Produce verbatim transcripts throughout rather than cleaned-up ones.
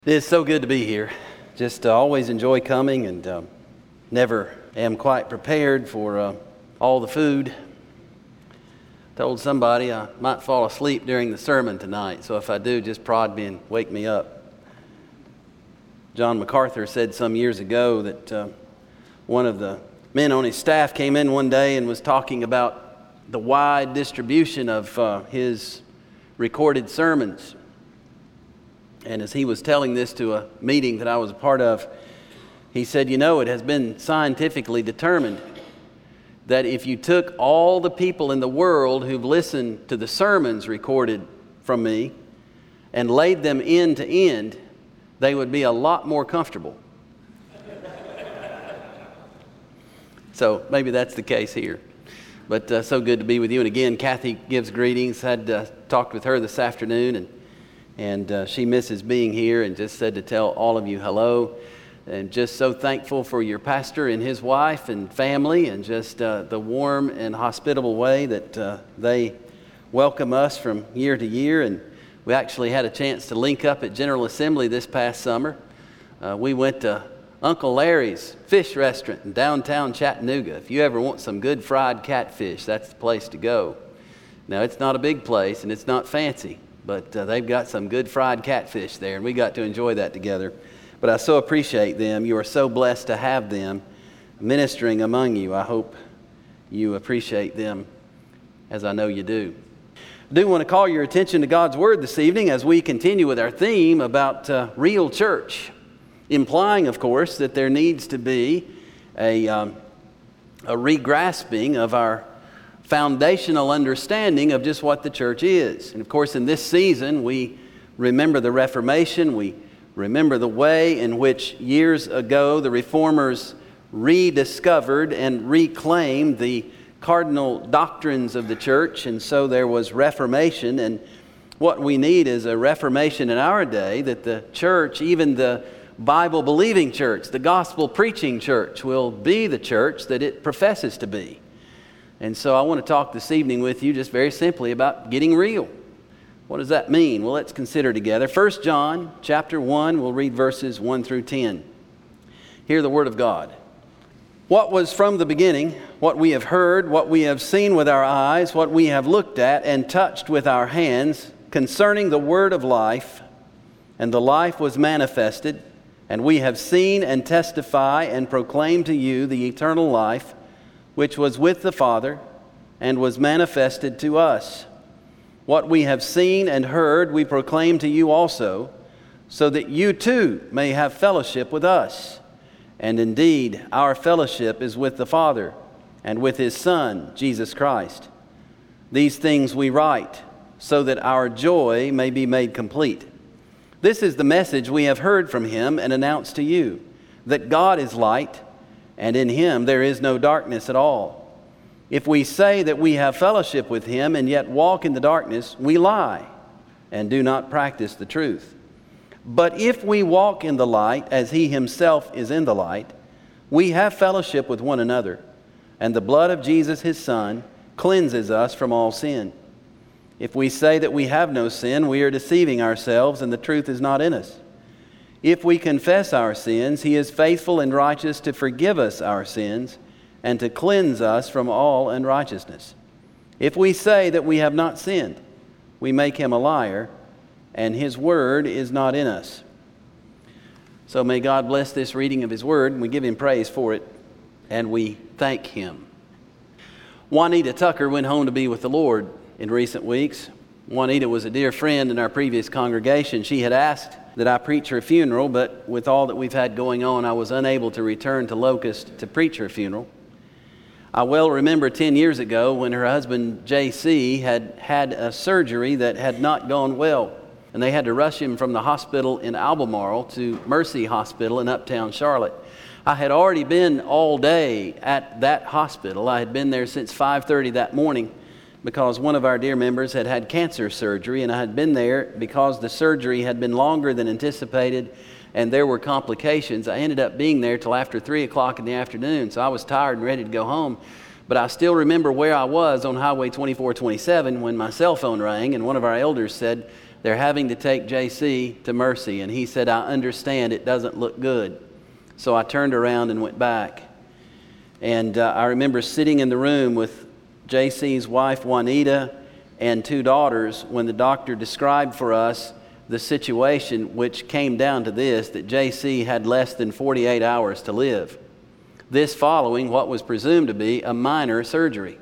It is so good to be here. Just uh, always enjoy coming and uh, never am quite prepared for uh, all the food. Told somebody I might fall asleep during the sermon tonight, so if I do, just prod me and wake me up. John MacArthur said some years ago that uh, one of the men on his staff came in one day and was talking about the wide distribution of uh, his recorded sermons. And as he was telling this to a meeting that I was a part of, he said, you know, it has been scientifically determined that if you took all the people in the world who've listened to the sermons recorded from me and laid them end to end, they would be a lot more comfortable. So maybe that's the case here. But uh, so good to be with you. And again, Kathy gives greetings. Had uh, talked with her this afternoon, and And uh, she misses being here and just said to tell all of you hello. And just so thankful for your pastor and his wife and family, and just uh, the warm and hospitable way that uh, they welcome us from year to year. And we actually had a chance to link up at General Assembly this past summer. Uh, we went to Uncle Larry's Fish Restaurant in downtown Chattanooga. If you ever want some good fried catfish, that's the place to go. Now, it's not a big place and it's not fancy, but uh, they've got some good fried catfish there, and we got to enjoy that together. But I so appreciate them. You are so blessed to have them ministering among you. I hope you appreciate them as I know you do. I do want to call your attention to God's Word this evening as we continue with our theme about uh, real church, implying, of course, that there needs to be a, um, a re-grasping of our foundational understanding of just what the church is. And of course, in this season, we remember the Reformation. We remember the way in which years ago the Reformers rediscovered and reclaimed the cardinal doctrines of the church. And so there was Reformation. And what we need is a Reformation in our day, that the church, even the Bible-believing church, the gospel-preaching church, will be the church that it professes to be. And so I want to talk this evening with you just very simply about getting real. What does that mean? Well, let's consider together. First John chapter one, we'll read verses one through ten. Hear the word of God. What was from the beginning, what we have heard, what we have seen with our eyes, what we have looked at and touched with our hands concerning the word of life, and the life was manifested, and we have seen and testify and proclaim to you the eternal life, which was with the Father and was manifested to us. What we have seen and heard we proclaim to you also, so that you too may have fellowship with us. And indeed, our fellowship is with the Father and with His Son, Jesus Christ. These things we write, so that our joy may be made complete. This is the message we have heard from Him and announced to you, that God is light, and in Him there is no darkness at all. If we say that we have fellowship with Him and yet walk in the darkness, we lie and do not practice the truth. But if we walk in the light as He Himself is in the light, we have fellowship with one another, and the blood of Jesus His Son cleanses us from all sin. If we say that we have no sin, we are deceiving ourselves and the truth is not in us. If we confess our sins, He is faithful and righteous to forgive us our sins and to cleanse us from all unrighteousness. If we say that we have not sinned, we make Him a liar, and His word is not in us. So may God bless this reading of His word, and we give Him praise for it, and we thank Him. Juanita Tucker went home to be with the Lord in recent weeks. Juanita was a dear friend in our previous congregation. She had asked that I preach her funeral, but with all that we've had going on, I was unable to return to Locust to preach her funeral. I well remember ten years ago when her husband, J C, had had a surgery that had not gone well, and they had to rush him from the hospital in Albemarle to Mercy Hospital in uptown Charlotte. I had already been all day at that hospital. I had been there since five thirty that morning, because one of our dear members had had cancer surgery, and I had been there because the surgery had been longer than anticipated and there were complications. I ended up being there till after three o'clock in the afternoon, so I was tired and ready to go home. But I still remember where I was on Highway twenty-four twenty-seven when my cell phone rang, and one of our elders said, they're having to take J C to Mercy. And he said, I understand it doesn't look good. So I turned around and went back. And uh, I remember sitting in the room with J C's wife, Juanita, and two daughters when the doctor described for us the situation, which came down to this, that J C had less than forty-eight hours to live. This following what was presumed to be a minor surgery.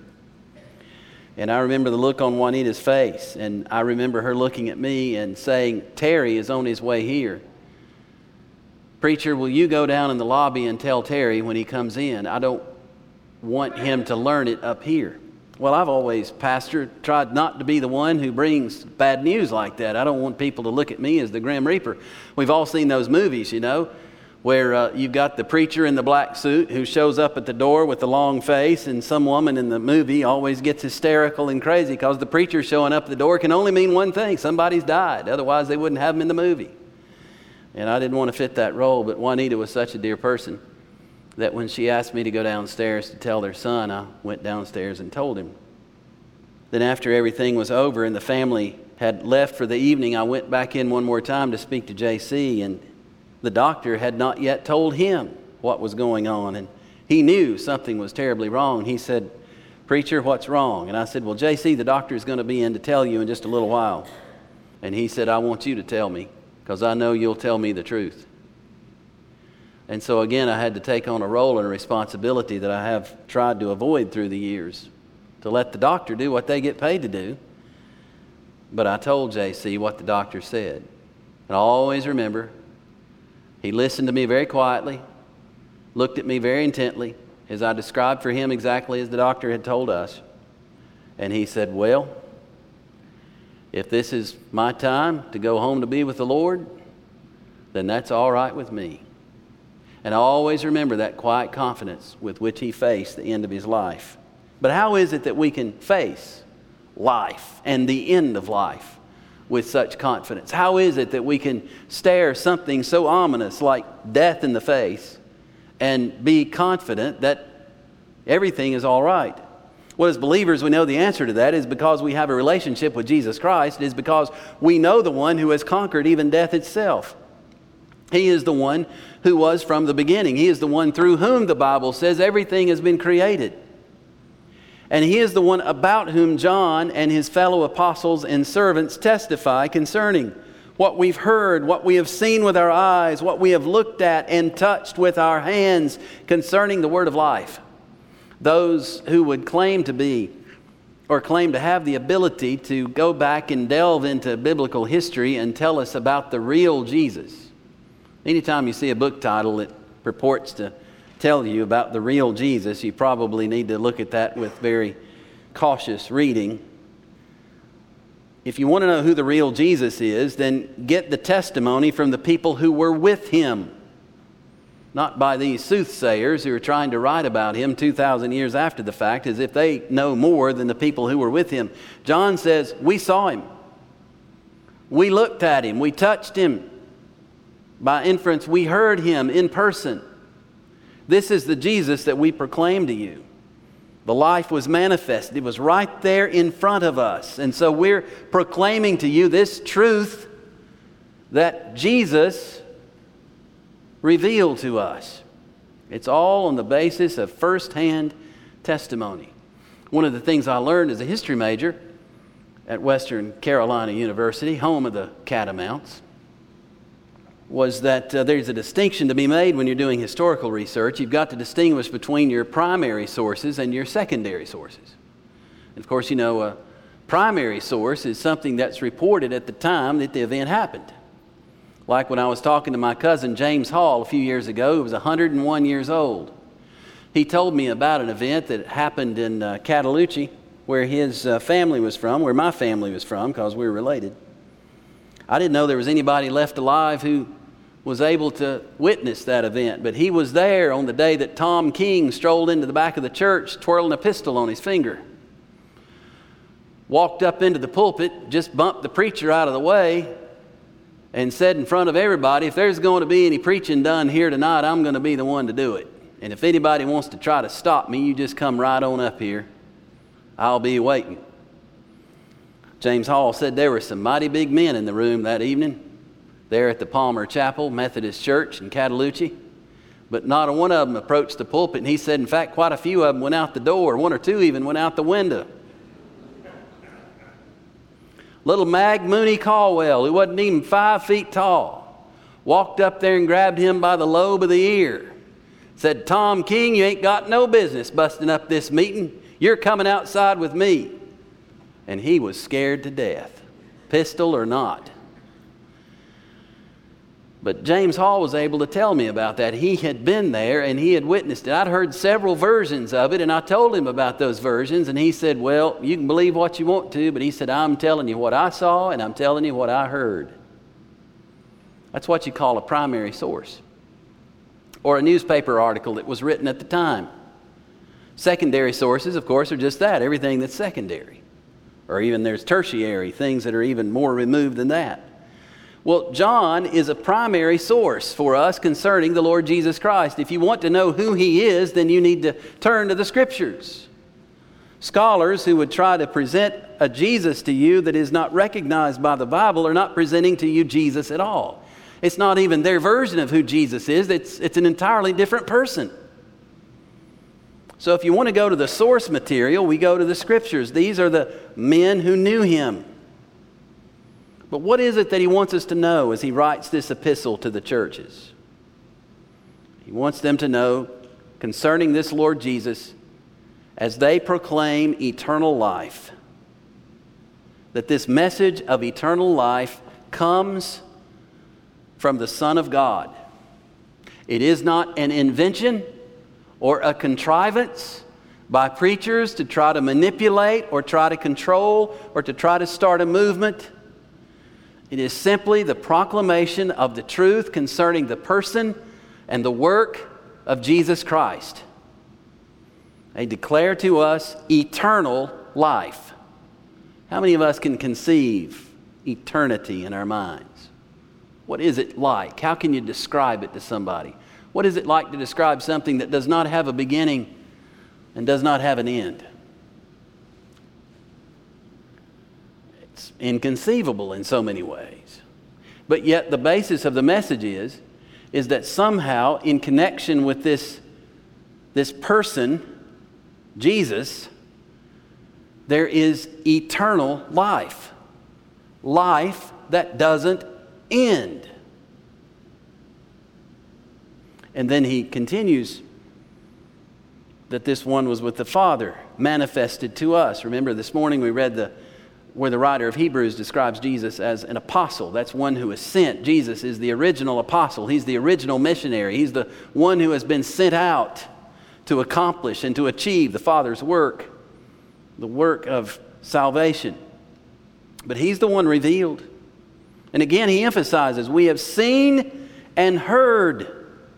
And I remember the look on Juanita's face, and I remember her looking at me and saying, Terry is on his way here. Preacher, will you go down in the lobby and tell Terry when he comes in? I don't want him to learn it up here. Well, I've always, Pastor, tried not to be the one who brings bad news like that. I don't want people to look at me as the Grim Reaper. We've all seen those movies, you know, where uh, you've got the preacher in the black suit who shows up at the door with the long face, and some woman in the movie always gets hysterical and crazy because the preacher showing up at the door can only mean one thing: somebody's died. Otherwise, they wouldn't have him in the movie. And I didn't want to fit that role, but Juanita was such a dear person that when she asked me to go downstairs to tell their son, I went downstairs and told him. Then after everything was over and the family had left for the evening, I went back in one more time to speak to J C, and the doctor had not yet told him what was going on, and he knew something was terribly wrong. He said, Preacher, what's wrong? And I said, well, J C, the doctor is going to be in to tell you in just a little while. And he said, I want you to tell me, because I know you'll tell me the truth. And so again, I had to take on a role and a responsibility that I have tried to avoid through the years, to let the doctor do what they get paid to do. But I told J C what the doctor said. And I always remember, he listened to me very quietly, looked at me very intently, as I described for him exactly as the doctor had told us. And he said, well, if this is my time to go home to be with the Lord, then that's all right with me. And I always remember that quiet confidence with which he faced the end of his life. But how is it that we can face life and the end of life with such confidence? How is it that we can stare something so ominous like death in the face and be confident that everything is all right? Well, as believers, we know the answer to that is because we have a relationship with Jesus Christ. It is because we know the one who has conquered even death itself. He is the one who was from the beginning. He is the one through whom the Bible says everything has been created. And He is the one about whom John and his fellow apostles and servants testify concerning what we've heard, what we have seen with our eyes, what we have looked at and touched with our hands concerning the word of life. Those who would claim to be or claim to have the ability to go back and delve into biblical history and tell us about the real Jesus. Anytime you see a book title that purports to tell you about the real Jesus, you probably need to look at that with very cautious reading. If you want to know who the real Jesus is, then get the testimony from the people who were with Him. Not by these soothsayers who are trying to write about Him two thousand years after the fact as if they know more than the people who were with Him. John says, we saw Him. We looked at Him. We touched Him. By inference, we heard Him in person. This is the Jesus that we proclaim to you. The life was manifested. It was right there in front of us. And so we're proclaiming to you this truth that Jesus revealed to us. It's all on the basis of firsthand testimony. One of the things I learned as a history major at Western Carolina University, home of the Catamounts, was that uh, there's a distinction to be made when you're doing historical research. You've got to distinguish between your primary sources and your secondary sources. And of course, you know, a primary source is something that's reported at the time that the event happened. Like when I was talking to my cousin James Hall a few years ago, who was one hundred and one years old. He told me about an event that happened in uh, Cataloochee, where his uh, family was from, where my family was from, because we were related. I didn't know there was anybody left alive who was able to witness that event, but he was there on the day that Tom King strolled into the back of the church twirling a pistol on his finger. Walked up into the pulpit, just bumped the preacher out of the way, and said in front of everybody, if there's going to be any preaching done here tonight, I'm going to be the one to do it. And if anybody wants to try to stop me, you just come right on up here. I'll be waiting. James Hall said there were some mighty big men in the room that evening there at the Palmer Chapel Methodist Church in Cataloochee, but not a one of them approached the pulpit, and he said, in fact, quite a few of them went out the door. One or two even went out the window. Little Mag Mooney Caldwell, who wasn't even five feet tall, walked up there and grabbed him by the lobe of the ear. Said, Tom King, you ain't got no business busting up this meeting. You're coming outside with me. And he was scared to death, pistol or not. But James Hall was able to tell me about that. He had been there and he had witnessed it. I'd heard several versions of it, and I told him about those versions, and he said, well, you can believe what you want to, but he said, I'm telling you what I saw and I'm telling you what I heard. That's what you call a primary source, or a newspaper article that was written at the time. Secondary sources, of course, are just that, everything that's secondary. Or even there's tertiary, things that are even more removed than that. Well, John is a primary source for us concerning the Lord Jesus Christ. If you want to know who he is, then you need to turn to the Scriptures. Scholars who would try to present a Jesus to you that is not recognized by the Bible are not presenting to you Jesus at all. It's not even their version of who Jesus is. It's, it's an entirely different person. So if you want to go to the source material, we go to the Scriptures. These are the men who knew him. But what is it that he wants us to know as he writes this epistle to the churches? He wants them to know concerning this Lord Jesus, as they proclaim eternal life, that this message of eternal life comes from the Son of God. It is not an invention or a contrivance by preachers to try to manipulate or try to control or to try to start a movement. It is simply the proclamation of the truth concerning the person and the work of Jesus Christ. They declare to us eternal life. How many of us can conceive eternity in our minds? What is it like? How can you describe it to somebody? What is it like to describe something that does not have a beginning and does not have an end? It's inconceivable in so many ways. But yet the basis of the message is, is that somehow in connection with this, this person, Jesus, there is eternal life. Life that doesn't end. And then he continues that this one was with the Father, manifested to us. Remember, this morning we read the where the writer of Hebrews describes Jesus as an apostle. That's one who is sent. Jesus is the original apostle. He's the original missionary. He's the one who has been sent out to accomplish and to achieve the Father's work, the work of salvation. But he's the one revealed. And again, he emphasizes, we have seen and heard.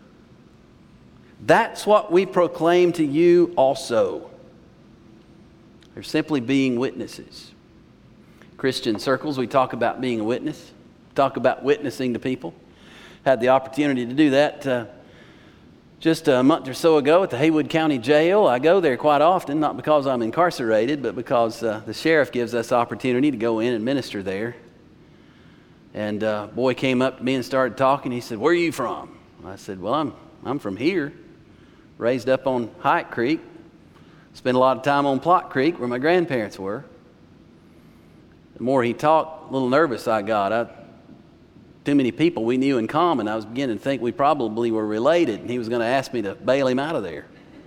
That's what we proclaim to you also. They're simply being witnesses. Christian circles, we talk about being a witness, talk about witnessing to people. Had the opportunity to do that uh, just a month or so ago at the Haywood County Jail. I go there quite often, not because I'm incarcerated, but because uh, the sheriff gives us opportunity to go in and minister there. And uh, a boy came up to me and started talking. He said, "Where are you from?" I said, "Well, I'm I'm from here. Raised up on Hike Creek. Spent a lot of time on Plot Creek where my grandparents were." The more he talked, a little nervous I got. I, too many people we knew in common. I was beginning to think we probably were related, and he was going to ask me to bail him out of there.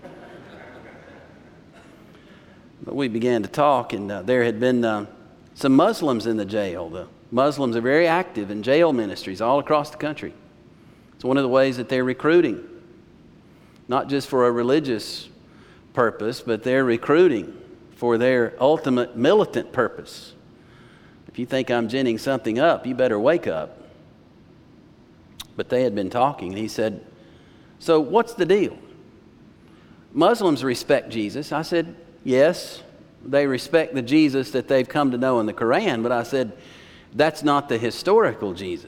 But we began to talk, and uh, there had been uh, some Muslims in the jail. The Muslims are very active in jail ministries all across the country. It's one of the ways that they're recruiting, not just for a religious purpose, but they're recruiting for their ultimate militant purpose. If you think I'm ginning something up, you better wake up. But they had been talking, and he said, "So what's the deal? Muslims respect Jesus." I said, "Yes, they respect the Jesus that they've come to know in the Quran," but I said, "That's not the historical Jesus.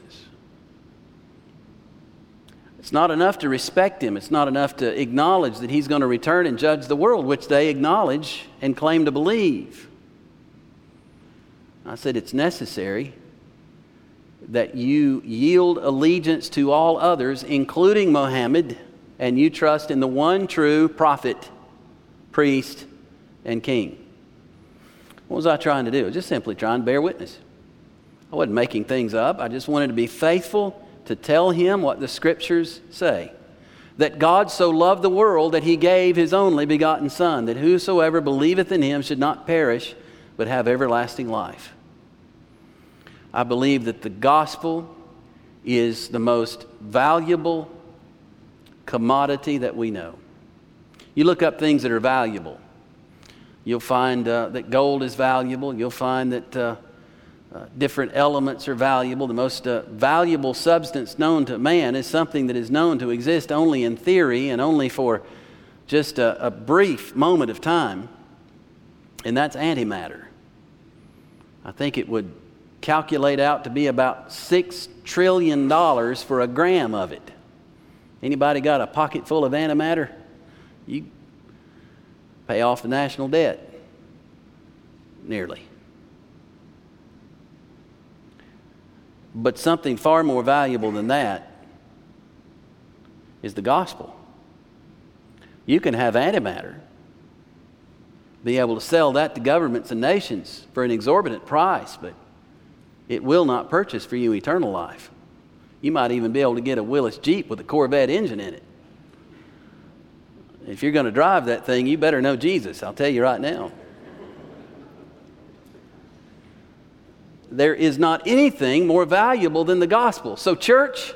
It's not enough to respect him. It's not enough to acknowledge that he's going to return and judge the world," which they acknowledge and claim to believe. I said, it's necessary that you yield allegiance to all others, including Muhammad, and you trust in the one true prophet, priest, and king. What was I trying to do? Just simply trying to bear witness. I wasn't making things up. I just wanted to be faithful to tell him what the Scriptures say. That God so loved the world that he gave his only begotten Son, that whosoever believeth in him should not perish, but have everlasting life. I believe that the gospel is the most valuable commodity that we know. You look up things that are valuable. You'll find uh, that gold is valuable. You'll find that uh, uh, different elements are valuable. The most uh, valuable substance known to man is something that is known to exist only in theory and only for just a, a brief moment of time, and that's antimatter. I think it would calculate out to be about six trillion dollars for a gram of it. Anybody got a pocket full of antimatter? You pay off the national debt. Nearly. But something far more valuable than that is the gospel. You can have antimatter, be able to sell that to governments and nations for an exorbitant price, but it will not purchase for you eternal life. You might even be able to get a Willis Jeep with a Corvette engine in it. If you're going to drive that thing, you better know Jesus, I'll tell you right now. There is not anything more valuable than the gospel. So, church,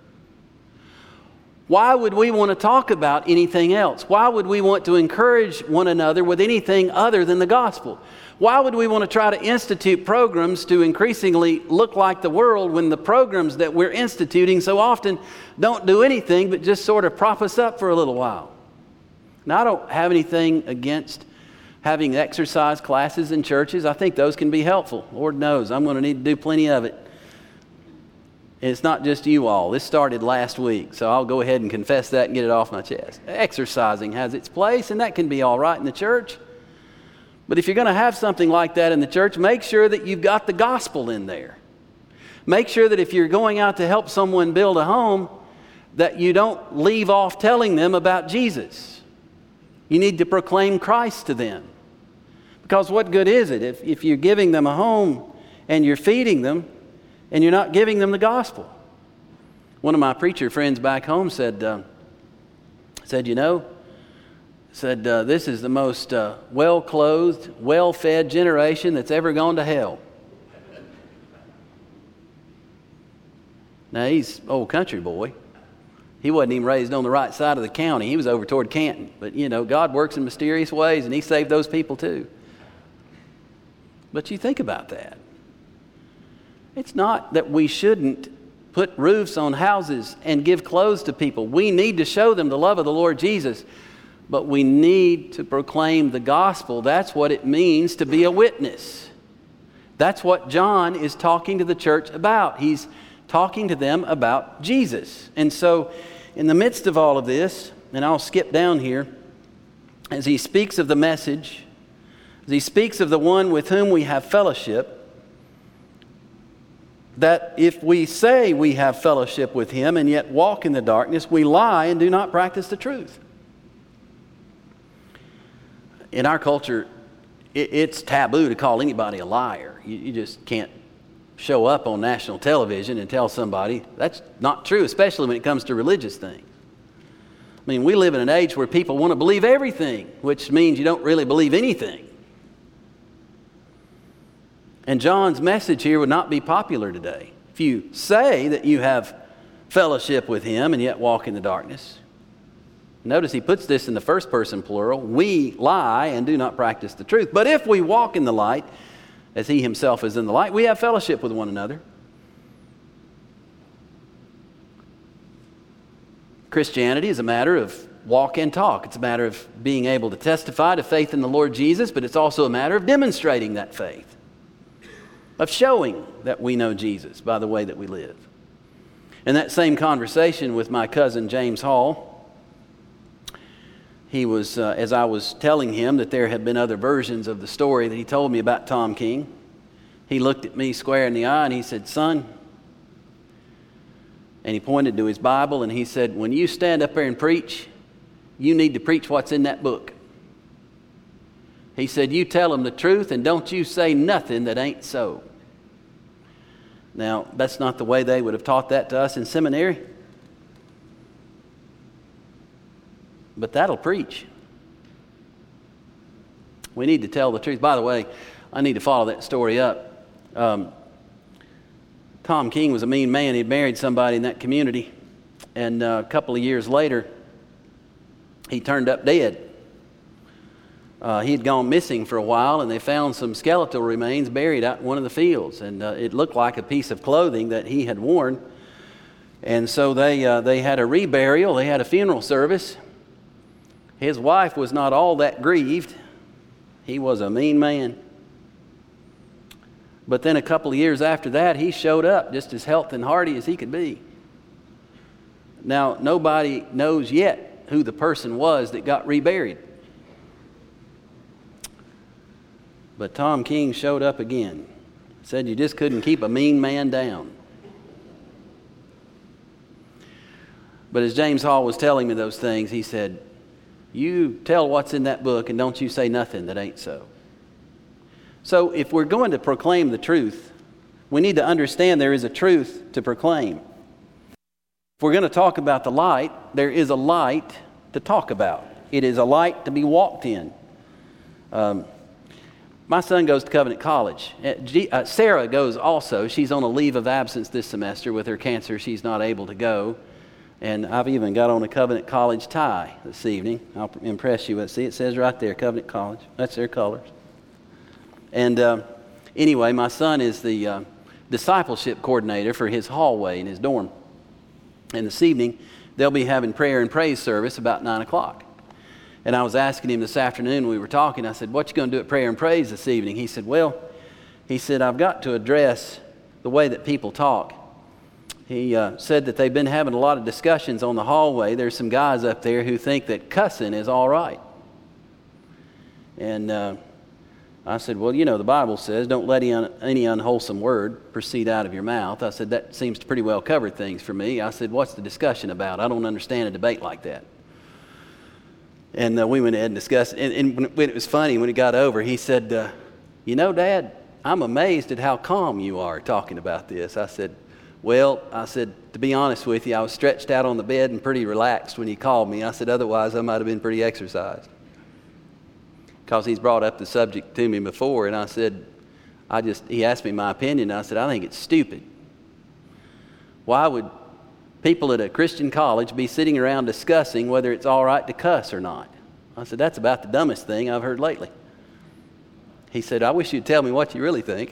why would we want to talk about anything else? Why would we want to encourage one another with anything other than the gospel? Why would we want to try to institute programs to increasingly look like the world when the programs that we're instituting so often don't do anything but just sort of prop us up for a little while? Now, I don't have anything against having exercise classes in churches. I think those can be helpful. Lord knows I'm going to need to do plenty of it. And it's not just you all. This started last week, so I'll go ahead and confess that and get it off my chest. Exercising has its place, and that can be all right in the church. But if you're going to have something like that in the church, make sure that you've got the gospel in there. Make sure that if you're going out to help someone build a home, that you don't leave off telling them about Jesus. You need to proclaim Christ to them. Because what good is it if, if you're giving them a home and you're feeding them and you're not giving them the gospel? One of my preacher friends back home said, uh, said, you know, said, uh, this is the most uh, well-clothed, well-fed generation that's ever gone to hell. Now, he's an old country boy. He wasn't even raised on the right side of the county. He was over toward Canton. But, you know, God works in mysterious ways, and he saved those people too. But you think about that. It's not that we shouldn't put roofs on houses and give clothes to people. We need to show them the love of the Lord Jesus. But we need to proclaim the gospel. That's what it means to be a witness. That's what John is talking to the church about. He's talking to them about Jesus. And so, in the midst of all of this, and I'll skip down here, as he speaks of the message, as he speaks of the one with whom we have fellowship, that if we say we have fellowship with him and yet walk in the darkness, we lie and do not practice the truth. In our culture, it, it's taboo to call anybody a liar. You, you just can't show up on national television and tell somebody. That's not true, especially when it comes to religious things. I mean, we live in an age where people want to believe everything, which means you don't really believe anything. And John's message here would not be popular today. If you say that you have fellowship with him and yet walk in the darkness. Notice he puts this in the first person plural. We lie and do not practice the truth. But if we walk in the light, as he himself is in the light, we have fellowship with one another. Christianity is a matter of walk and talk. It's a matter of being able to testify to faith in the Lord Jesus, but it's also a matter of demonstrating that faith, of showing that we know Jesus by the way that we live. In that same conversation with my cousin James Hall, he was, uh, as I was telling him that there had been other versions of the story that he told me about Tom King, he looked at me square in the eye and he said, "Son," and he pointed to his Bible and he said, "when you stand up there and preach, you need to preach what's in that book." He said, "You tell them the truth and don't you say nothing that ain't so." Now, that's not the way they would have taught that to us in seminary, but that'll preach. We need to tell the truth. By the way, I need to follow that story up. Um, Tom King was a mean man. He'd married somebody in that community, and uh, a couple of years later, he turned up dead. Uh, he had gone missing for a while, and they found some skeletal remains buried out in one of the fields, and uh, it looked like a piece of clothing that he had worn. And so they uh, they had a reburial. They had a funeral service. His wife was not all that grieved. He was a mean man. But then a couple of years after that, he showed up just as healthy and hearty as he could be. Now, nobody knows yet who the person was that got reburied. But Tom King showed up again. Said you just couldn't keep a mean man down. But as James Hall was telling me those things, he said, "You tell what's in that book and don't you say nothing that ain't so." So if we're going to proclaim the truth, we need to understand there is a truth to proclaim. If we're going to talk about the light, there is a light to talk about. It is a light to be walked in. Um, My son goes to Covenant College. Uh, Sarah goes also. She's on a leave of absence this semester with her cancer. She's not able to go. And I've even got on a Covenant College tie this evening. I'll impress you. See, it says right there, Covenant College. That's their colors. And uh, anyway, my son is the uh, discipleship coordinator for his hallway in his dorm. And this evening, they'll be having prayer and praise service about nine o'clock. And I was asking him this afternoon when we were talking, I said, "What you going to do at prayer and praise this evening?" He said, "Well," he said, "I've got to address the way that people talk." He uh, said that they've been having a lot of discussions on the hallway. There's some guys up there who think that cussing is all right. And uh, I said, "Well, you know, the Bible says, don't let any, un- any unwholesome word proceed out of your mouth." I said, "That seems to pretty well cover things for me." I said, "What's the discussion about? I don't understand a debate like that." And uh, we went ahead and discussed it. And, and when it was funny, when it got over, he said, uh, "You know, Dad, I'm amazed at how calm you are talking about this." I said, "Well," I said, "to be honest with you, I was stretched out on the bed and pretty relaxed when you called me." I said, "Otherwise, I might have been pretty exercised." Because he's brought up the subject to me before, and I said, I just, he asked me my opinion, and I said, "I think it's stupid. Why would people at a Christian college be sitting around discussing whether it's all right to cuss or not?" I said, "That's about the dumbest thing I've heard lately." He said, "I wish you'd tell me what you really think."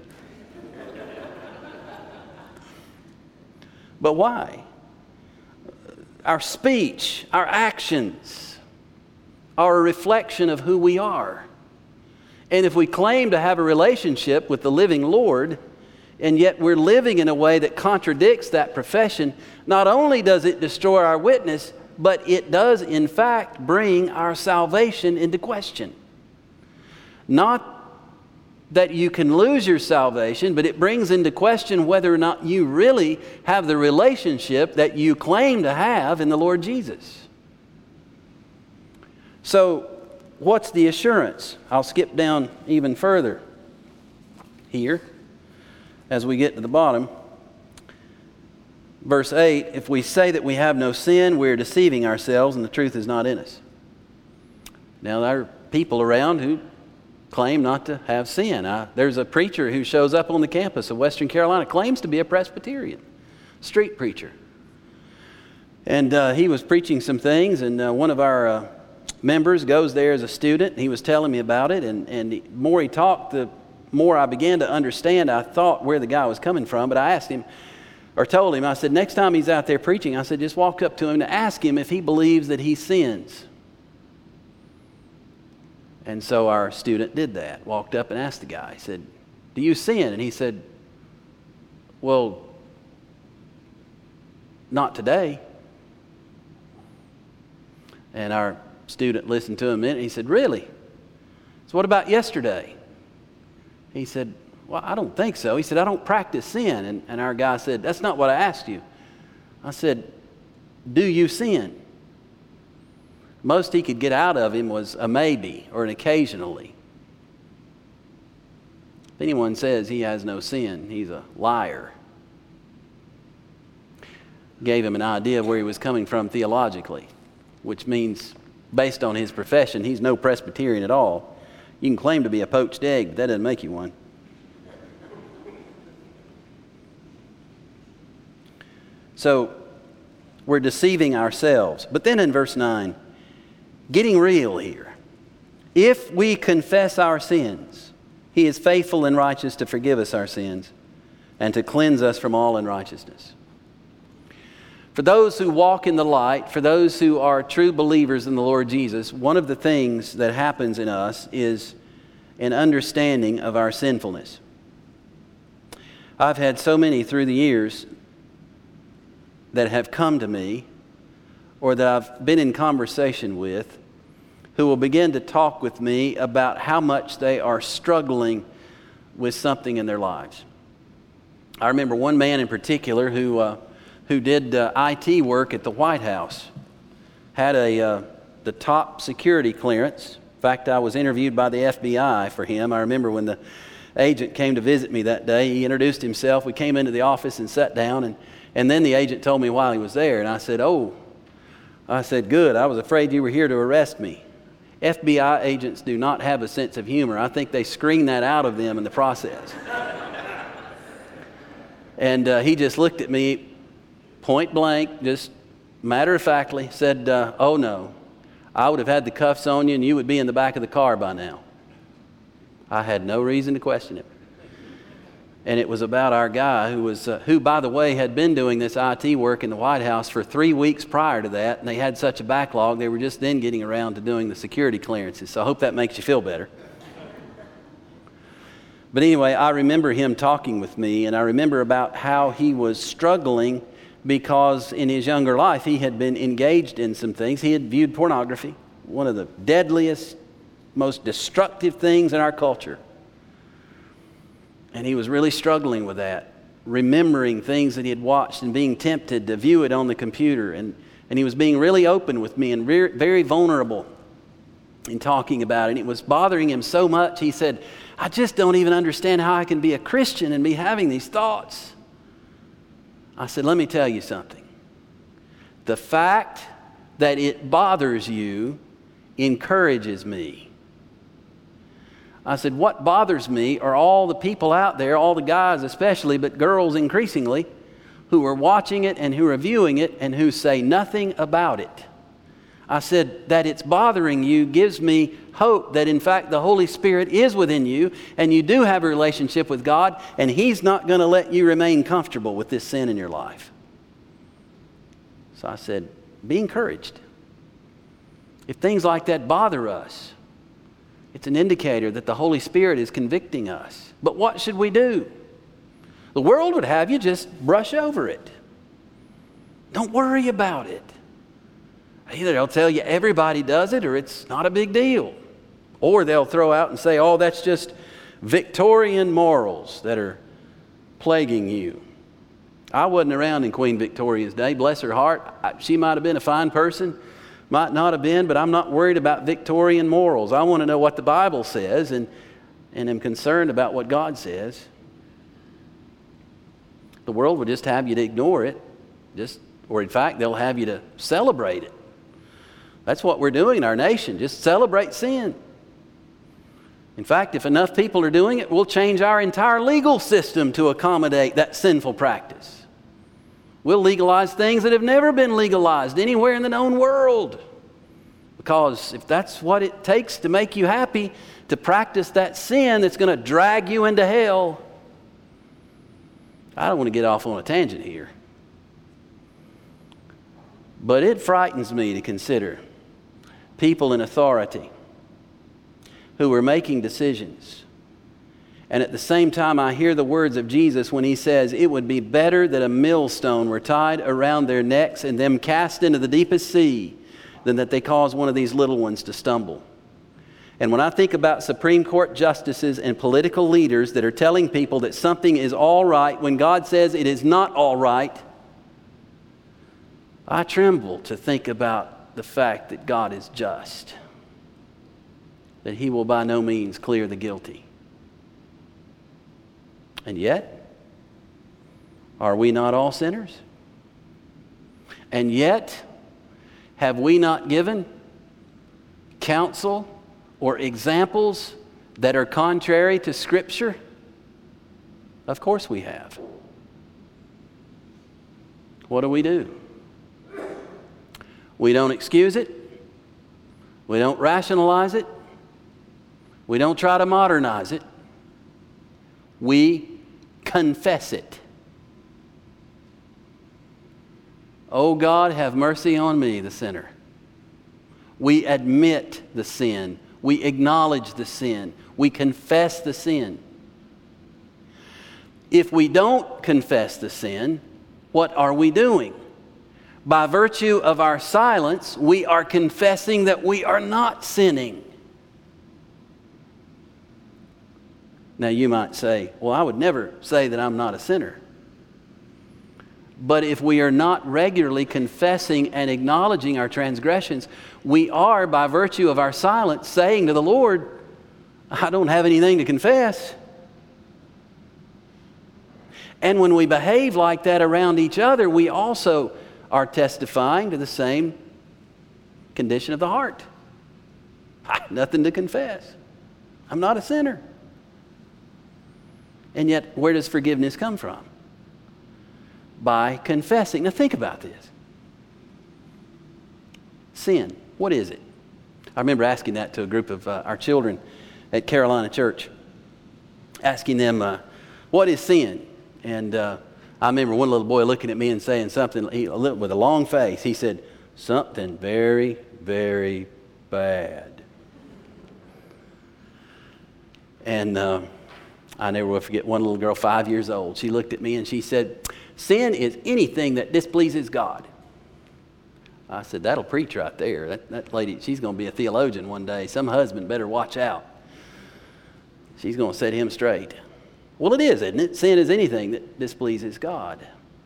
But why? Our speech, our actions are a reflection of who we are. And if we claim to have a relationship with the living Lord, and yet we're living in a way that contradicts that profession, not only does it destroy our witness, but it does in fact bring our salvation into question. Not that you can lose your salvation, but it brings into question whether or not you really have the relationship that you claim to have in the Lord Jesus. So, what's the assurance? I'll skip down even further here as we get to the bottom. Verse eight, "If we say that we have no sin, we're deceiving ourselves and the truth is not in us." Now, there are people around who claim not to have sin. I, there's a preacher who shows up on the campus of Western Carolina, claims to be a Presbyterian, street preacher. And uh, he was preaching some things, and uh, one of our uh, members goes there as a student, and he was telling me about it, and, and the more he talked, the more I began to understand, I thought, where the guy was coming from. But I asked him, or told him, I said, next time he's out there preaching, I said, just walk up to him and ask him if he believes that he sins. And so our student did that, walked up and asked the guy, he said, "Do you sin?" And he said, "Well, not today." And our student listened to him a minute, and he said, "Really? So what about yesterday?" He said, Well, I don't think so. He said, I don't practice sin. And, and our guy said, that's not what I asked you. I said, do you sin? Most he could get out of him was a maybe or an occasionally. If anyone says he has no sin, he's a liar. Gave him an idea of where he was coming from theologically, which means based on his profession, he's no Presbyterian at all. You can claim to be a poached egg, but that doesn't make you one. So we're deceiving ourselves. But then in verse nine, getting real here. If we confess our sins, He is faithful and righteous to forgive us our sins and to cleanse us from all unrighteousness. For those who walk in the light, for those who are true believers in the Lord Jesus, one of the things that happens in us is an understanding of our sinfulness. I've had so many through the years that have come to me or that I've been in conversation with who will begin to talk with me about how much they are struggling with something in their lives. I remember one man in particular who uh, who did uh, I T work at the White House, had a uh, the top security clearance. In fact, I was interviewed by the F B I for him. I remember when the agent came to visit me that day, he introduced himself. We came into the office and sat down, and, and then the agent told me while he was there, and I said, oh, I said, good, I was afraid you were here to arrest me. F B I agents do not have a sense of humor. I think they screen that out of them in the process. And uh, he just looked at me point blank, just matter-of-factly, said, uh, oh no, I would have had the cuffs on you and you would be in the back of the car by now. I had no reason to question it. And it was about our guy who was, uh, who by the way had been doing this I T work in the White House for three weeks prior to that, and they had such a backlog, they were just then getting around to doing the security clearances. So I hope that makes you feel better. But anyway, I remember him talking with me, and I remember about how he was struggling because in his younger life he had been engaged in some things. He had viewed pornography, one of the deadliest, most destructive things in our culture. And he was really struggling with that, remembering things that he had watched and being tempted to view it on the computer. And, and he was being really open with me and re- very vulnerable in talking about it. And it was bothering him so much, he said, I just don't even understand how I can be a Christian and be having these thoughts. I said, let me tell you something. The fact that it bothers you encourages me. I said, what bothers me are all the people out there, all the guys especially, but girls increasingly, who are watching it and who are viewing it and who say nothing about it. I said, that it's bothering you gives me hope that in fact the Holy Spirit is within you and you do have a relationship with God and He's not going to let you remain comfortable with this sin in your life. So I said, be encouraged. If things like that bother us, it's an indicator that the Holy Spirit is convicting us. But what should we do? The world would have you just brush over it. Don't worry about it. Either they'll tell you everybody does it or it's not a big deal. Or they'll throw out and say, oh, that's just Victorian morals that are plaguing you. I wasn't around in Queen Victoria's day, bless her heart. She might have been a fine person. Might not have been, but I'm not worried about Victorian morals. I want to know what the Bible says and, and am concerned about what God says. The world will just have you to ignore it, just, or in fact, they'll have you to celebrate it. That's what we're doing in our nation, just celebrate sin. In fact, if enough people are doing it, we'll change our entire legal system to accommodate that sinful practice. We'll legalize things that have never been legalized anywhere in the known world. Because if that's what it takes to make you happy, to practice that sin that's going to drag you into hell. I don't want to get off on a tangent here. But it frightens me to consider people in authority who are making decisions. And at the same time, I hear the words of Jesus when He says, it would be better that a millstone were tied around their necks and them cast into the deepest sea than that they cause one of these little ones to stumble. And when I think about Supreme Court justices and political leaders that are telling people that something is all right when God says it is not all right, I tremble to think about the fact that God is just, that He will by no means clear the guilty. And yet, are we not all sinners? And yet, have we not given counsel or examples that are contrary to Scripture? Of course we have. What do we do? We don't excuse it. We don't rationalize it. We don't try to modernize it. We confess it. Oh God, have mercy on me, the sinner. We admit the sin. We acknowledge the sin. We confess the sin. If we don't confess the sin, what are we doing? By virtue of our silence, we are confessing that we are not sinning. Now you might say, well, I would never say that I'm not a sinner. But if we are not regularly confessing and acknowledging our transgressions, we are, by virtue of our silence, saying to the Lord, I don't have anything to confess. And when we behave like that around each other, we also are testifying to the same condition of the heart. I have nothing to confess. I'm not a sinner. And yet, where does forgiveness come from? By confessing. Now think about this. Sin, what is it? I remember asking that to a group of uh, our children at Carolina Church, asking them, uh, what is sin? And uh, I remember one little boy looking at me and saying something he, with a long face. He said, something very, very bad. And uh, I never will forget one little girl, five years old. She looked at me and she said, sin is anything that displeases God. I said, that'll preach right there. That, that lady, she's going to be a theologian one day. Some husband better watch out. She's going to set him straight. Well, it is, isn't it? Sin is anything that displeases God.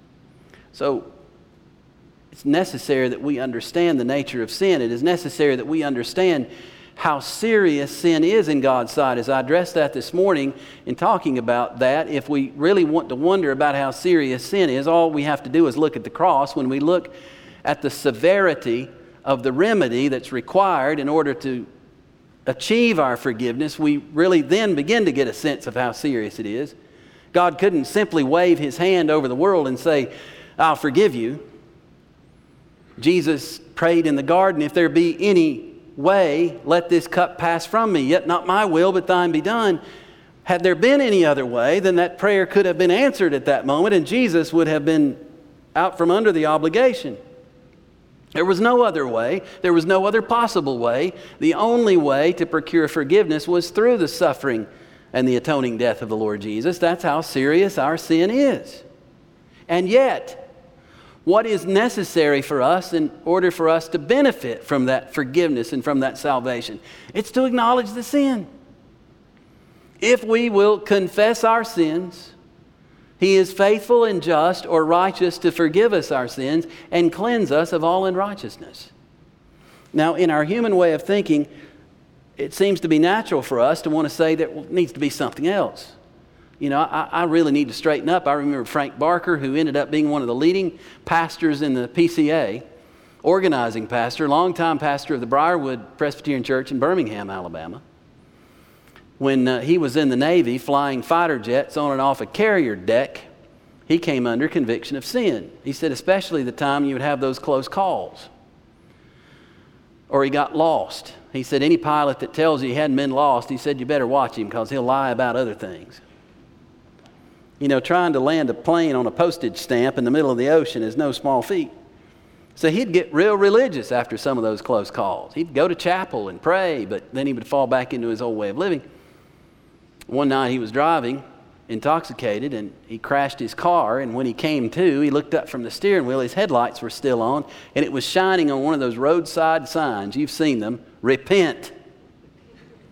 So it's necessary that we understand the nature of sin. It is necessary that we understand how serious sin is in God's sight. As I addressed that this morning in talking about that, if we really want to wonder about how serious sin is, all we have to do is look at the cross. When we look at the severity of the remedy that's required in order to achieve our forgiveness, we really then begin to get a sense of how serious it is. God couldn't simply wave His hand over the world and say, I'll forgive you. Jesus prayed in the garden, if there be any way, let this cup pass from me, yet not my will, but thine be done. Had there been any other way, then that prayer could have been answered at that moment, and Jesus would have been out from under the obligation. There was no other way. There was no other possible way. The only way to procure forgiveness was through the suffering and the atoning death of the Lord Jesus. That's how serious our sin is. And yet, what is necessary for us in order for us to benefit from that forgiveness and from that salvation? It's to acknowledge the sin. If we will confess our sins, He is faithful and just or righteous to forgive us our sins and cleanse us of all unrighteousness. Now, in our human way of thinking, it seems to be natural for us to want to say that it needs to be something else. You know, I, I really need to straighten up. I remember Frank Barker, who ended up being one of the leading pastors in the P C A, organizing pastor, longtime pastor of the Briarwood Presbyterian Church in Birmingham, Alabama. When uh, he was in the Navy flying fighter jets on and off a carrier deck, he came under conviction of sin. He said especially the time you would have those close calls. Or he got lost. He said any pilot that tells you he hadn't been lost, he said you better watch him because he'll lie about other things. You know, trying to land a plane on a postage stamp in the middle of the ocean is no small feat. So he'd get real religious after some of those close calls. He'd go to chapel and pray, but then he would fall back into his old way of living. One night he was driving, intoxicated, and he crashed his car, and when he came to, he looked up from the steering wheel, his headlights were still on, and it was shining on one of those roadside signs. You've seen them. Repent.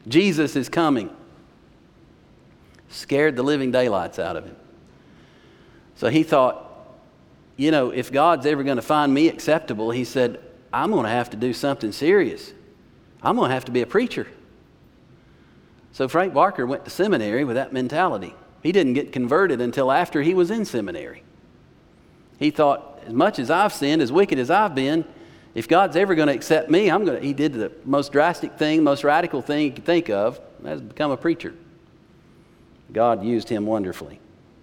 Jesus is coming. Scared the living daylights out of him. So he thought, you know, if God's ever going to find me acceptable, he said, I'm going to have to do something serious. I'm going to have to be a preacher. So Frank Barker went to seminary with that mentality. He didn't get converted until after he was in seminary. He thought, as much as I've sinned, as wicked as I've been, if God's ever going to accept me, I'm going to, he did the most drastic thing, most radical thing he could think of, and that's become a preacher. God used him wonderfully.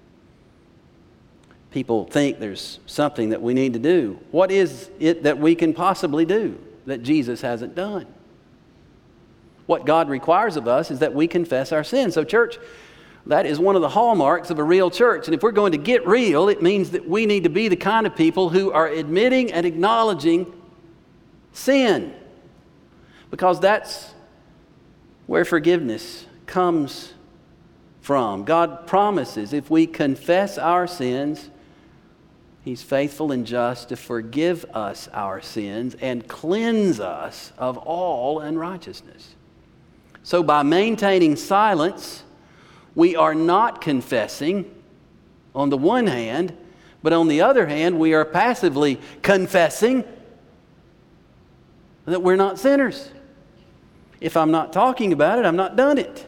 People think there's something that we need to do. What is it that we can possibly do that Jesus hasn't done? What God requires of us is that we confess our sins. So church, that is one of the hallmarks of a real church. And if we're going to get real, it means that we need to be the kind of people who are admitting and acknowledging sin. Because that's where forgiveness comes from. God promises if we confess our sins, He's faithful and just to forgive us our sins and cleanse us of all unrighteousness. So by maintaining silence, we are not confessing on the one hand, but on the other hand, we are passively confessing that we're not sinners. If I'm not talking about it, I'm not done it.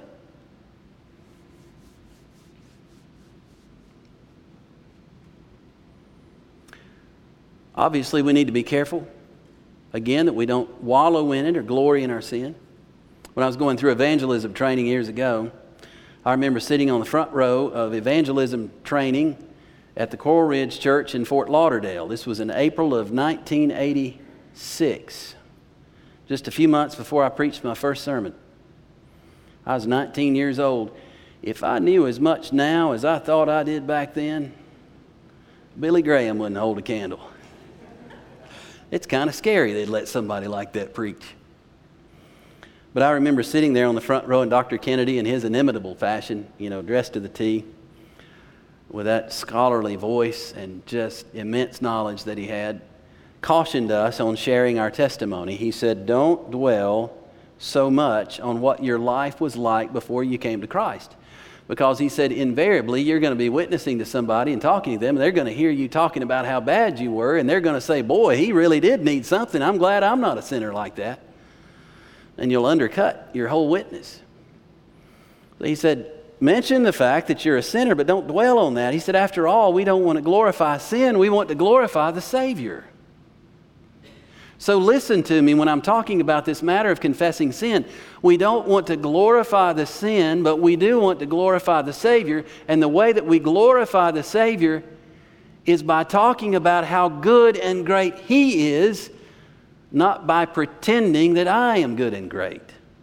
Obviously, we need to be careful, again, that we don't wallow in it or glory in our sin. When I was going through evangelism training years ago, I remember sitting on the front row of evangelism training at the Coral Ridge Church in Fort Lauderdale. This was in April of nineteen eighty-six, just a few months before I preached my first sermon. I was nineteen years old. If I knew as much now as I thought I did back then, Billy Graham wouldn't hold a candle. It's kind of scary they'd let somebody like that preach. But I remember sitting there on the front row, and Doctor Kennedy, in his inimitable fashion, you know, dressed to the T, with that scholarly voice and just immense knowledge that he had, cautioned us on sharing our testimony. He said, don't dwell so much on what your life was like before you came to Christ. Because he said, invariably, you're going to be witnessing to somebody and talking to them, and they're going to hear you talking about how bad you were, and they're going to say, boy, he really did need something. I'm glad I'm not a sinner like that. And you'll undercut your whole witness. So he said, mention the fact that you're a sinner, but don't dwell on that. He said, after all, we don't want to glorify sin. We want to glorify the Savior. So listen to me when I'm talking about this matter of confessing sin. We don't want to glorify the sin, but we do want to glorify the Savior. And the way that we glorify the Savior is by talking about how good and great He is, not by pretending that I am good and great.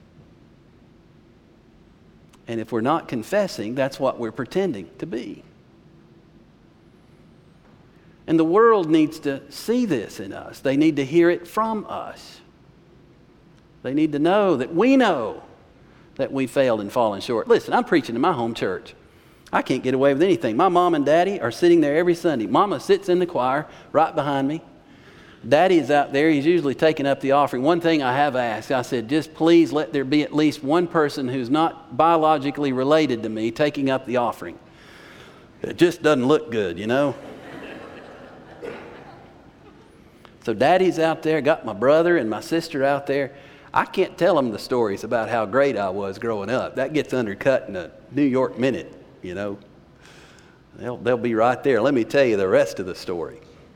And if we're not confessing, that's what we're pretending to be. And the world needs to see this in us. They need to hear it from us. They need to know that we know that we failed and fallen short. Listen, I'm preaching in my home church. I can't get away with anything. My mom and daddy are sitting there every Sunday. Mama sits in the choir right behind me. Daddy is out there. He's usually taking up the offering. One thing I have asked, I said, just please let there be at least one person who's not biologically related to me taking up the offering. It just doesn't look good, you know. So Daddy's out there, got my brother and my sister out there. I can't tell them the stories about how great I was growing up. That gets undercut in a New York minute, you know. They'll, they'll be right there. Let me tell you the rest of the story.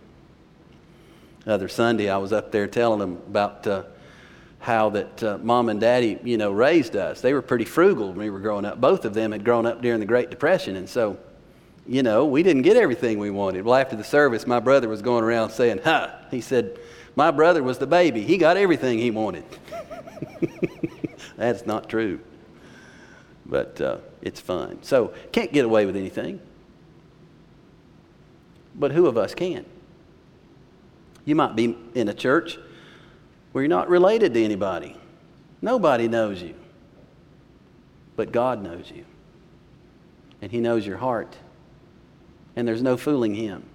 Other Sunday, I was up there telling them about uh, how that uh, Mom and Daddy, you know, raised us. They were pretty frugal when we were growing up. Both of them had grown up during the Great Depression, and so, you know, we didn't get everything we wanted. Well, after the service, my brother was going around saying, ha, he said, my brother was the baby. He got everything he wanted. That's not true. But uh, it's fun. So, can't get away with anything. But who of us can? You might be in a church where you're not related to anybody. Nobody knows you. But God knows you. And He knows your heart. And there's no fooling Him.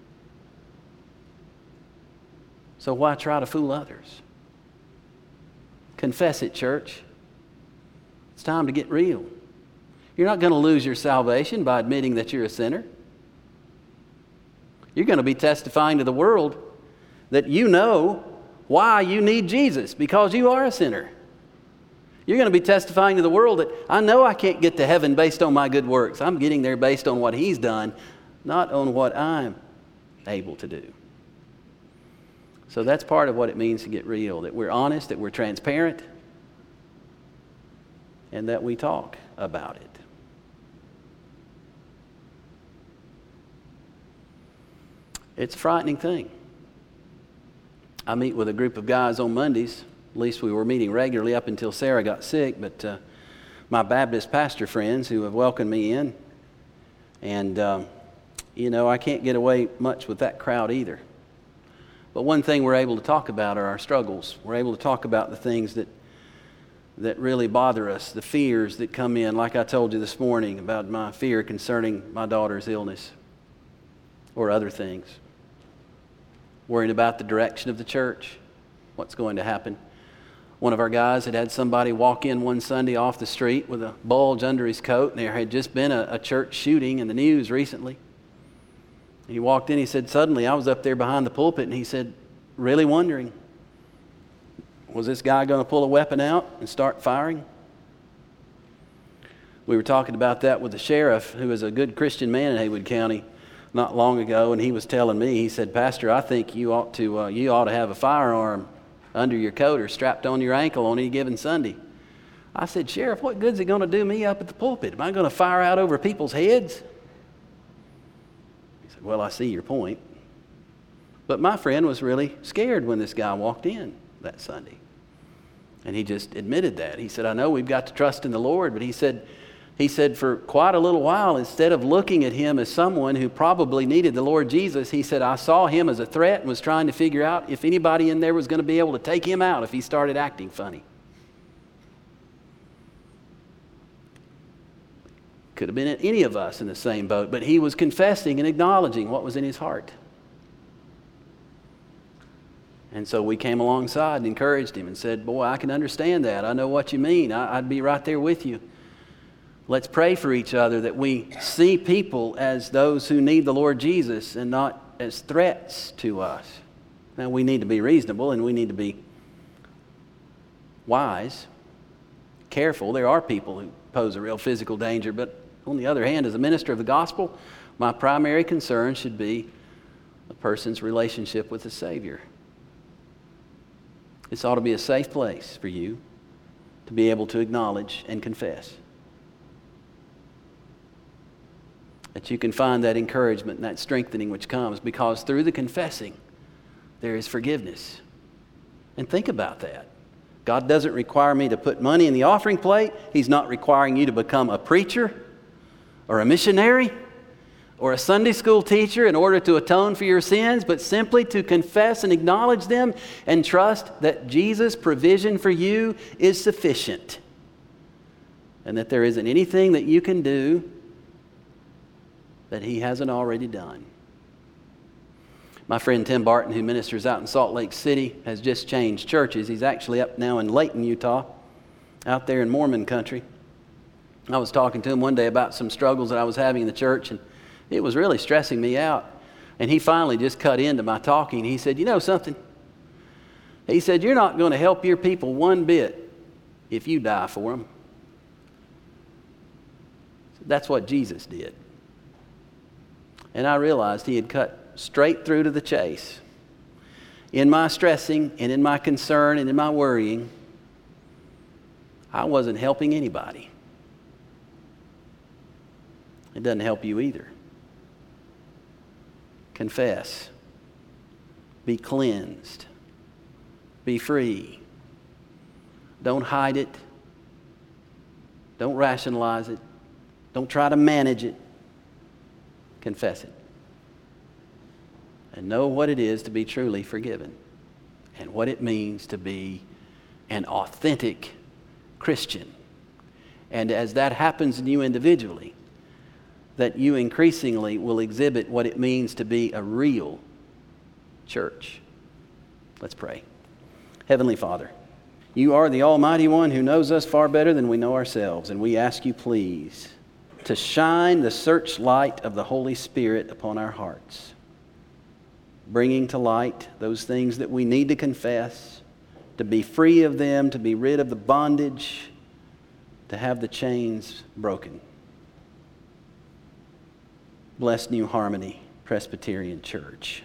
So why try to fool others? Confess it, church. It's time to get real. You're not going to lose your salvation by admitting that you're a sinner. You're going to be testifying to the world that you know why you need Jesus, because you are a sinner. You're going to be testifying to the world that I know I can't get to heaven based on my good works. I'm getting there based on what He's done, not on what I'm able to do. So that's part of what it means to get real, that we're honest, that we're transparent, and that we talk about it. It's a frightening thing. I meet with a group of guys on Mondays. At least we were meeting regularly up until Sarah got sick. But uh, my Baptist pastor friends who have welcomed me in. And, um, you know, I can't get away much with that crowd either. But one thing we're able to talk about are our struggles. We're able to talk about the things that that really bother us, the fears that come in, like I told you this morning about my fear concerning my daughter's illness or other things. Worrying about the direction of the church, what's going to happen. One of our guys had had somebody walk in one Sunday off the street with a bulge under his coat, and there had just been a, a church shooting in the news recently. And he walked in, he said, suddenly I was up there behind the pulpit, and he said, really wondering, was this guy going to pull a weapon out and start firing? We were talking about that with the sheriff, who is a good Christian man in Haywood County, not long ago, and he was telling me, he said, Pastor, I think you ought to uh, you ought to have a firearm under your coat or strapped on your ankle on any given Sunday. I said, Sheriff, what good's it going to do me up at the pulpit? Am I going to fire out over people's heads? He said, well, I see your point. But my friend was really scared when this guy walked in that Sunday. And he just admitted that. He said, I know we've got to trust in the Lord, but he said, He said for quite a little while, instead of looking at him as someone who probably needed the Lord Jesus, he said, I saw him as a threat and was trying to figure out if anybody in there was going to be able to take him out if he started acting funny. Could have been any of us in the same boat, but he was confessing and acknowledging what was in his heart. And so we came alongside and encouraged him and said, boy, I can understand that. I know what you mean. I, I'd be right there with you. Let's pray for each other that we see people as those who need the Lord Jesus and not as threats to us. Now, we need to be reasonable and we need to be wise, careful. There are people who pose a real physical danger, but on the other hand, as a minister of the gospel, my primary concern should be a person's relationship with the Savior. This ought to be a safe place for you to be able to acknowledge and confess. That you can find that encouragement and that strengthening which comes, because through the confessing, there is forgiveness. And think about that. God doesn't require me to put money in the offering plate. He's not requiring you to become a preacher or a missionary or a Sunday school teacher in order to atone for your sins, but simply to confess and acknowledge them and trust that Jesus' provision for you is sufficient and that there isn't anything that you can do that He hasn't already done. My friend Tim Barton, who ministers out in Salt Lake City, has just changed churches. He's actually up now in Layton, Utah, out there in Mormon country. I was talking to him one day about some struggles that I was having in the church, and it was really stressing me out. And he finally just cut into my talking. He said, you know something? He said, you're not going to help your people one bit if you die for them. That's what Jesus did. And I realized he had cut straight through to the chase. In my stressing and in my concern and in my worrying, I wasn't helping anybody. It doesn't help you either. Confess. Be cleansed. Be free. Don't hide it. Don't rationalize it. Don't try to manage it. Confess it. And know what it is to be truly forgiven and what it means to be an authentic Christian. And as that happens in you individually, that you increasingly will exhibit what it means to be a real church. Let's pray. Heavenly Father, You are the Almighty One who knows us far better than we know ourselves, and we ask you, please, to shine the searchlight of the Holy Spirit upon our hearts, bringing to light those things that we need to confess, to be free of them, to be rid of the bondage, to have the chains broken. Bless New Harmony Presbyterian Church.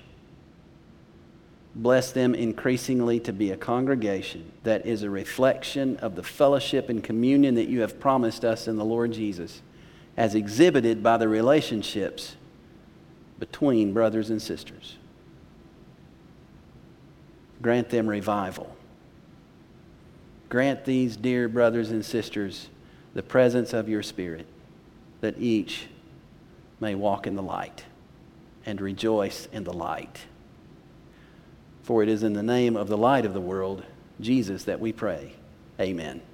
Bless them increasingly to be a congregation that is a reflection of the fellowship and communion that you have promised us in the Lord Jesus, as exhibited by the relationships between brothers and sisters. Grant them revival. Grant these dear brothers and sisters the presence of your Spirit, that each may walk in the light and rejoice in the light. For it is in the name of the light of the world, Jesus, that we pray. Amen.